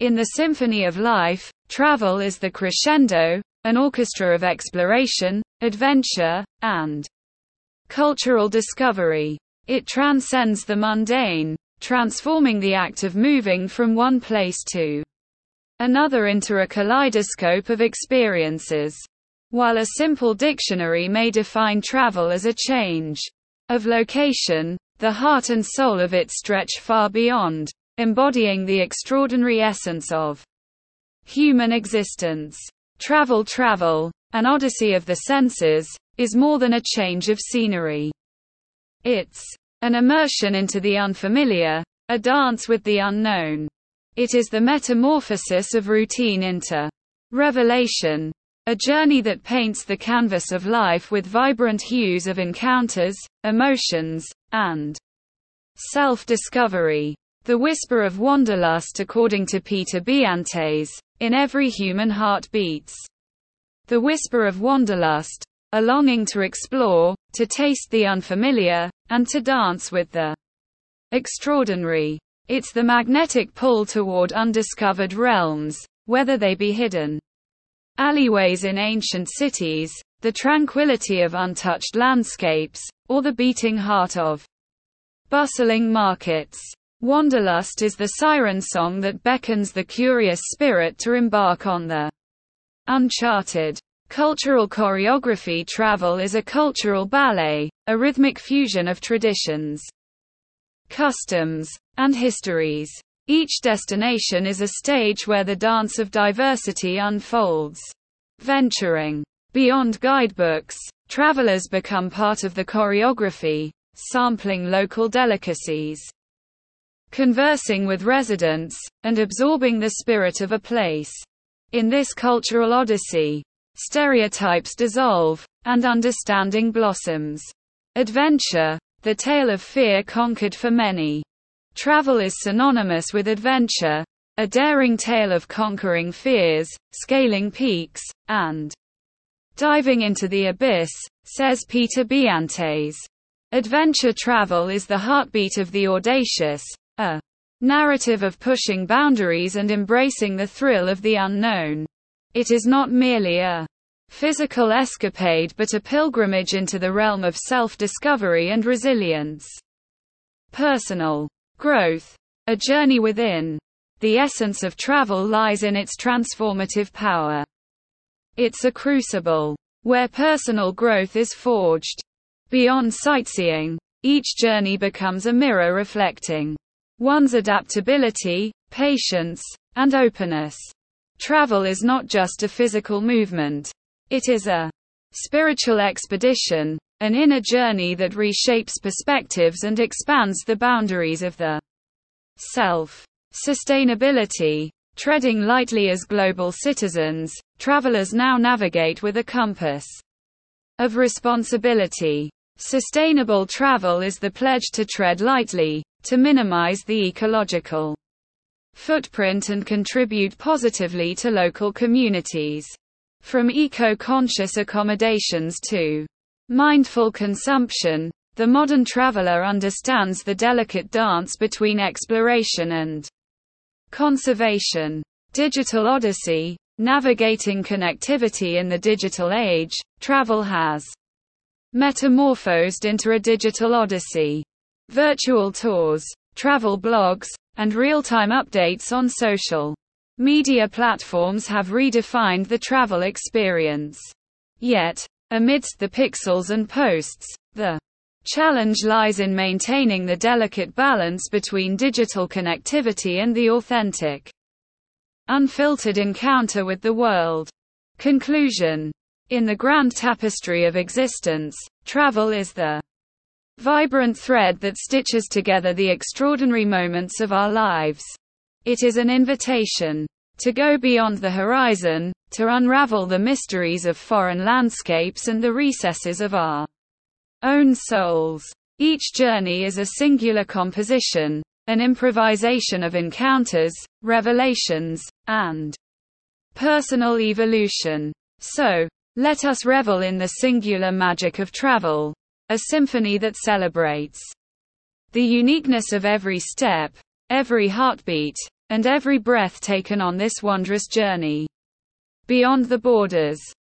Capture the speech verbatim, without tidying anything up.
In the symphony of life, travel is the crescendo, an orchestra of exploration, adventure, and cultural discovery. It transcends the mundane, transforming the act of moving from one place to another into a kaleidoscope of experiences. While a simple dictionary may define travel as a change of location, the heart and soul of it stretch far beyond, embodying the extraordinary essence of human existence. Travel Travel, an odyssey of the senses, is more than a change of scenery. It's an immersion into the unfamiliar, a dance with the unknown. It is the metamorphosis of routine into revelation, a journey that paints the canvas of life with vibrant hues of encounters, emotions, and self-discovery. The whisper of wanderlust, according to Peter Biantes, in every human heart beats. The whisper of wanderlust, a longing to explore, to taste the unfamiliar, and to dance with the extraordinary. It's the magnetic pull toward undiscovered realms, whether they be hidden alleyways in ancient cities, the tranquility of untouched landscapes, or the beating heart of bustling markets. Wanderlust is the siren song that beckons the curious spirit to embark on the uncharted. Cultural choreography travel is a cultural ballet, a rhythmic fusion of traditions, customs, and histories. Each destination is a stage where the dance of diversity unfolds. Venturing beyond guidebooks, travelers become part of the choreography, sampling local delicacies, conversing with residents, and absorbing the spirit of a place. In this cultural odyssey, stereotypes dissolve, and understanding blossoms. Adventure, the tale of fear conquered for many. Travel is synonymous with adventure, a daring tale of conquering fears, scaling peaks, and diving into the abyss, says Peter Biantes. Adventure travel is the heartbeat of the audacious, a narrative of pushing boundaries and embracing the thrill of the unknown. It is not merely a physical escapade but a pilgrimage into the realm of self-discovery and resilience. Personal growth, a journey within. The essence of travel lies in its transformative power. It's a crucible where personal growth is forged. Beyond sightseeing, each journey becomes a mirror reflecting one's adaptability, patience, and openness. Travel is not just a physical movement. It is a spiritual expedition, an inner journey that reshapes perspectives and expands the boundaries of the self. Sustainability. Treading lightly as global citizens, travelers now navigate with a compass of responsibility. Sustainable travel is the pledge to tread lightly, to minimize the ecological footprint and contribute positively to local communities. From eco-conscious accommodations to mindful consumption, the modern traveler understands the delicate dance between exploration and conservation. Digital Odyssey. Navigating connectivity in the digital age, travel has metamorphosed into a digital odyssey. Virtual tours, travel blogs, and real-time updates on social media platforms have redefined the travel experience. Yet, amidst the pixels and posts, the challenge lies in maintaining the delicate balance between digital connectivity and the authentic, unfiltered encounter with the world. Conclusion. In the grand tapestry of existence, travel is the vibrant thread that stitches together the extraordinary moments of our lives. It is an invitation to go beyond the horizon, to unravel the mysteries of foreign landscapes and the recesses of our own souls. Each journey is a singular composition, an improvisation of encounters, revelations, and personal evolution. So, let us revel in the singular magic of travel, a symphony that celebrates the uniqueness of every step, every heartbeat, and every breath taken on this wondrous journey. Beyond the borders